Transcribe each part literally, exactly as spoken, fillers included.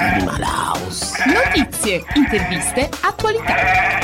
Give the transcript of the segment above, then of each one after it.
Animal House. Notizie, interviste, attualità.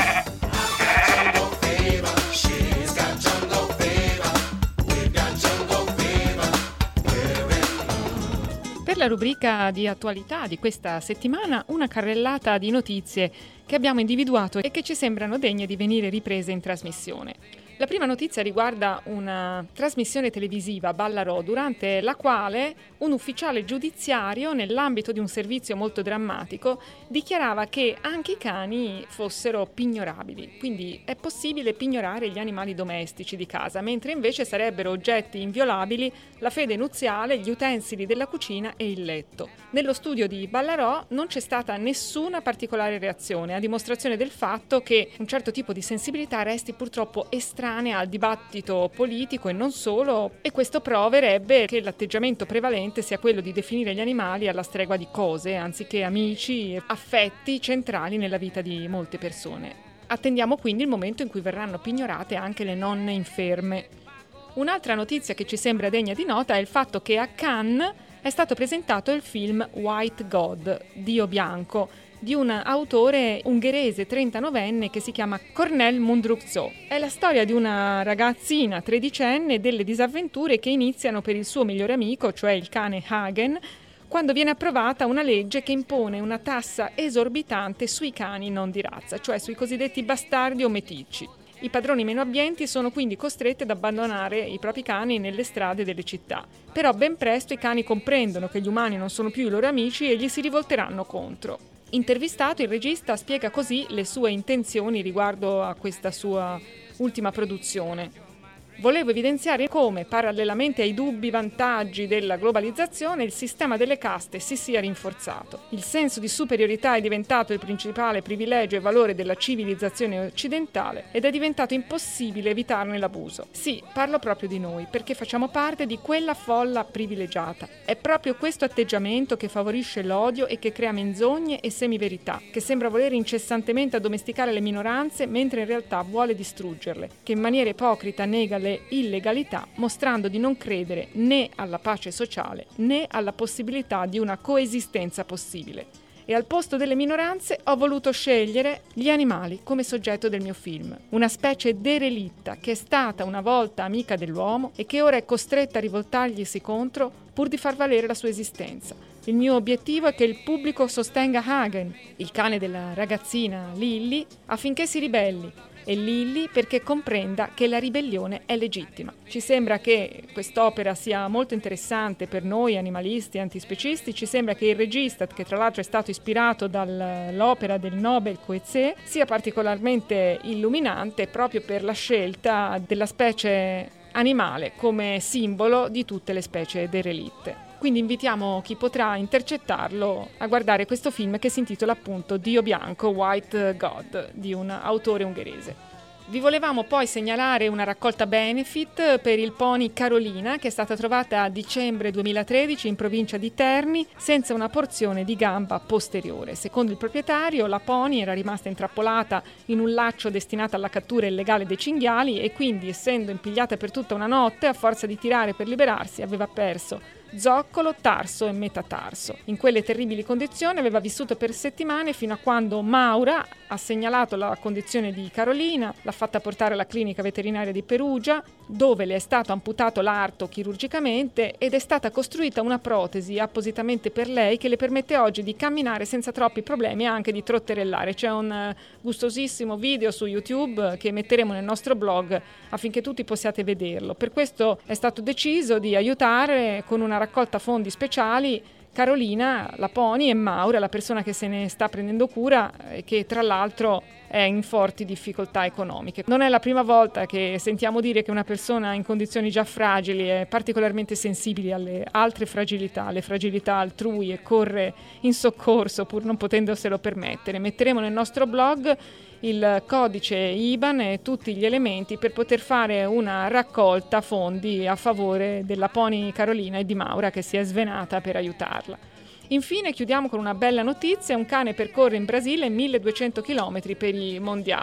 Per la rubrica di attualità di questa settimana, una carrellata di notizie che abbiamo individuato e che ci sembrano degne di venire riprese in trasmissione. La prima notizia riguarda una trasmissione televisiva, Ballarò, durante la quale un ufficiale giudiziario, nell'ambito di un servizio molto drammatico, dichiarava che anche i cani fossero pignorabili. Quindi è possibile pignorare gli animali domestici di casa, mentre invece sarebbero oggetti inviolabili la fede nuziale, gli utensili della cucina e il letto. Nello studio di Ballarò non c'è stata nessuna particolare reazione, a dimostrazione del fatto che un certo tipo di sensibilità resti purtroppo estranea al dibattito politico e non solo, e questo proverebbe che l'atteggiamento prevalente sia quello di definire gli animali alla stregua di cose, anziché amici e affetti centrali nella vita di molte persone. Attendiamo quindi il momento in cui verranno pignorate anche le nonne inferme. Un'altra notizia che ci sembra degna di nota è il fatto che a Cannes è stato presentato il film White God, Dio bianco, di un autore ungherese trentanovenne che si chiama Cornél Mundruczó. È la storia di una ragazzina tredicenne e delle disavventure che iniziano per il suo migliore amico, cioè il cane Hagen, quando viene approvata una legge che impone una tassa esorbitante sui cani non di razza, cioè sui cosiddetti bastardi o meticci. I padroni meno abbienti sono quindi costretti ad abbandonare i propri cani nelle strade delle città. Però ben presto i cani comprendono che gli umani non sono più i loro amici e gli si rivolteranno contro. Intervistato, il regista spiega così le sue intenzioni riguardo a questa sua ultima produzione. Volevo evidenziare come, parallelamente ai dubbi vantaggi della globalizzazione, il sistema delle caste si sia rinforzato. Il senso di superiorità è diventato il principale privilegio e valore della civilizzazione occidentale ed è diventato impossibile evitarne l'abuso. Sì, parlo proprio di noi, perché facciamo parte di quella folla privilegiata. È proprio questo atteggiamento che favorisce l'odio e che crea menzogne e semiverità, che sembra volere incessantemente addomesticare le minoranze mentre in realtà vuole distruggerle, che in maniera ipocrita nega le illegalità, mostrando di non credere né alla pace sociale né alla possibilità di una coesistenza possibile. E al posto delle minoranze ho voluto scegliere gli animali come soggetto del mio film, una specie derelitta che è stata una volta amica dell'uomo e che ora è costretta a rivoltarglisi contro pur di far valere la sua esistenza. Il mio obiettivo è che il pubblico sostenga Hagen, il cane della ragazzina Lily, affinché si ribelli, e Lily perché comprenda che la ribellione è legittima. Ci sembra che quest'opera sia molto interessante per noi animalisti e antispecisti, ci sembra che il regista, che tra l'altro è stato ispirato dall'opera del Nobel Coetzee, sia particolarmente illuminante proprio per la scelta della specie animale come simbolo di tutte le specie derelitte. Quindi invitiamo chi potrà intercettarlo a guardare questo film che si intitola appunto Dio bianco, White God, di un autore ungherese. Vi volevamo poi segnalare una raccolta benefit per il pony Carolina che è stata trovata a dicembre duemilatredici in provincia di Terni senza una porzione di gamba posteriore. Secondo il proprietario, la pony era rimasta intrappolata in un laccio destinato alla cattura illegale dei cinghiali e quindi, essendo impigliata per tutta una notte, a forza di tirare per liberarsi, aveva perso zoccolo, tarso e metatarso. In quelle terribili condizioni aveva vissuto per settimane fino a quando Maura ha segnalato la condizione di Carolina, l'ha fatta portare alla clinica veterinaria di Perugia, dove le è stato amputato l'arto chirurgicamente ed è stata costruita una protesi appositamente per lei che le permette oggi di camminare senza troppi problemi e anche di trotterellare. C'è un gustosissimo video su YouTube che metteremo nel nostro blog affinché tutti possiate vederlo. Per questo è stato deciso di aiutare con una raccolta fondi speciali Carolina, la pony, e Maura, la persona che se ne sta prendendo cura e che tra l'altro è in forti difficoltà economiche. Non è la prima volta che sentiamo dire che una persona in condizioni già fragili è particolarmente sensibile alle altre fragilità, alle fragilità altrui, e corre in soccorso pur non potendoselo permettere. Metteremo nel nostro blog il codice I B A N e tutti gli elementi per poter fare una raccolta fondi a favore della pony Carolina e di Maura che si è svenata per aiutarla. Infine chiudiamo con una bella notizia: un cane percorre in Brasile milleduecento chilometri per i mondiali.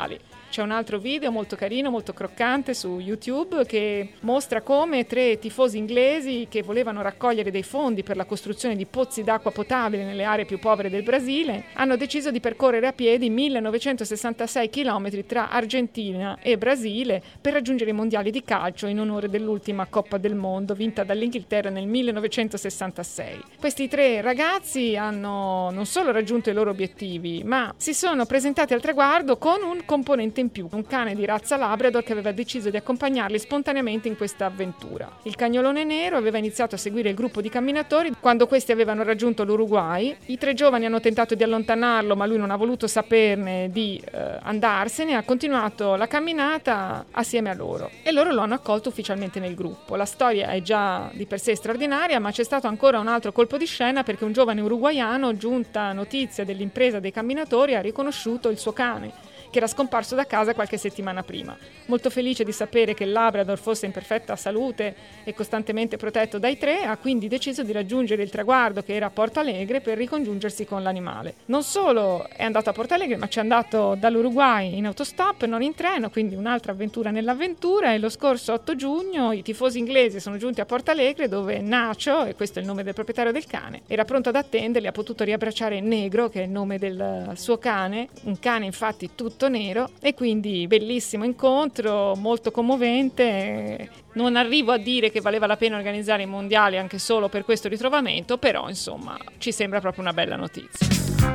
C'è un altro video molto carino, molto croccante su YouTube che mostra come tre tifosi inglesi che volevano raccogliere dei fondi per la costruzione di pozzi d'acqua potabile nelle aree più povere del Brasile hanno deciso di percorrere a piedi millenovecentosessantasei chilometri tra Argentina e Brasile per raggiungere i mondiali di calcio in onore dell'ultima Coppa del Mondo vinta dall'Inghilterra nel millenovecentosessantasei. Questi tre ragazzi hanno non solo raggiunto i loro obiettivi, ma si sono presentati al traguardo con un componente in più, un cane di razza Labrador che aveva deciso di accompagnarli spontaneamente in questa avventura. Il cagnolone nero aveva iniziato a seguire il gruppo di camminatori quando questi avevano raggiunto l'Uruguay. I tre giovani hanno tentato di allontanarlo, ma lui non ha voluto saperne di eh, andarsene, ha continuato la camminata assieme a loro e loro lo hanno accolto ufficialmente nel gruppo. La storia è già di per sé straordinaria, ma c'è stato ancora un altro colpo di scena perché un giovane uruguaiano, giunta notizia dell'impresa dei camminatori, ha riconosciuto il suo cane che era scomparso da casa qualche settimana prima. Molto felice di sapere che il Labrador fosse in perfetta salute e costantemente protetto dai tre, ha quindi deciso di raggiungere il traguardo che era a Porto Alegre per ricongiungersi con l'animale. Non solo è andato a Porto Alegre, ma ci è andato dall'Uruguay in autostop, non in treno, quindi un'altra avventura nell'avventura, e lo scorso otto giugno i tifosi inglesi sono giunti a Porto Alegre dove Nacho, e questo è il nome del proprietario del cane, era pronto ad attenderli, ha potuto riabbracciare Negro, che è il nome del suo cane, un cane infatti tutto nero, e quindi bellissimo incontro, molto commovente. Non arrivo a dire che valeva la pena organizzare i mondiali anche solo per questo ritrovamento, però insomma ci sembra proprio una bella notizia.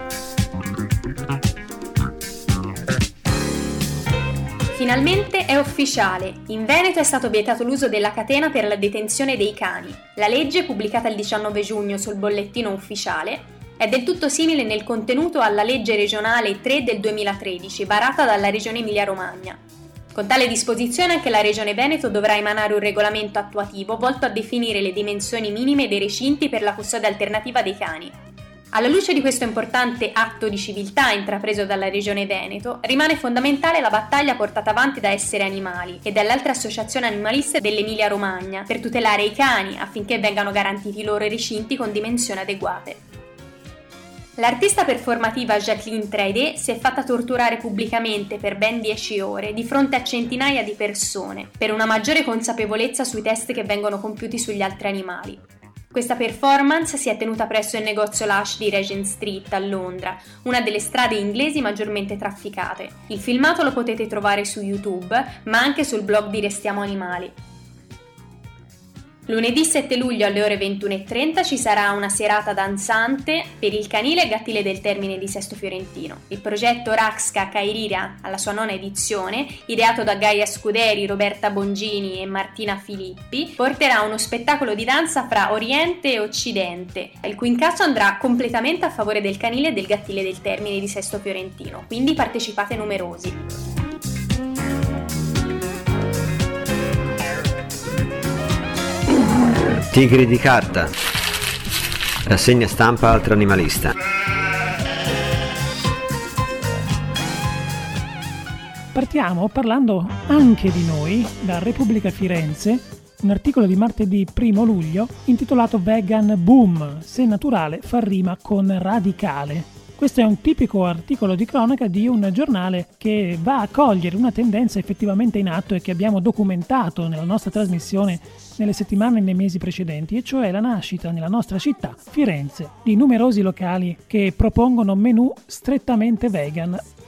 Finalmente è ufficiale, in Veneto è stato vietato l'uso della catena per la detenzione dei cani. La legge, pubblicata il diciannove giugno sul bollettino ufficiale, è del tutto simile nel contenuto alla legge regionale tre del duemilatredici, varata dalla regione Emilia-Romagna. Con tale disposizione anche la regione Veneto dovrà emanare un regolamento attuativo volto a definire le dimensioni minime dei recinti per la custodia alternativa dei cani. Alla luce di questo importante atto di civiltà intrapreso dalla regione Veneto, rimane fondamentale la battaglia portata avanti da Essere Animali e dalle altre associazioni animaliste dell'Emilia-Romagna per tutelare i cani affinché vengano garantiti i loro recinti con dimensioni adeguate. L'artista performativa Jacqueline Traidé si è fatta torturare pubblicamente per ben dieci ore di fronte a centinaia di persone per una maggiore consapevolezza sui test che vengono compiuti sugli altri animali. Questa performance si è tenuta presso il negozio Lush di Regent Street a Londra, una delle strade inglesi maggiormente trafficate. Il filmato lo potete trovare su YouTube, ma anche sul blog di Restiamo Animali. Lunedì sette luglio alle ore ventuno e trenta ci sarà una serata danzante per il canile e gattile del Termine di Sesto Fiorentino. Il progetto Raxca Cairira, alla sua nona edizione, ideato da Gaia Scuderi, Roberta Bongini e Martina Filippi, porterà uno spettacolo di danza fra Oriente e Occidente, il cui incasso andrà completamente a favore del canile e del gattile del Termine di Sesto Fiorentino, quindi partecipate numerosi. Tigri di carta. Rassegna stampa Altro Animalista. Partiamo parlando anche di noi, da Repubblica Firenze, un articolo di martedì primo luglio intitolato Vegan Boom, se naturale fa rima con radicale. Questo è un tipico articolo di cronaca di un giornale che va a cogliere una tendenza effettivamente in atto e che abbiamo documentato nella nostra trasmissione nelle settimane e nei mesi precedenti, e cioè la nascita nella nostra città, Firenze, di numerosi locali che propongono menù strettamente vegan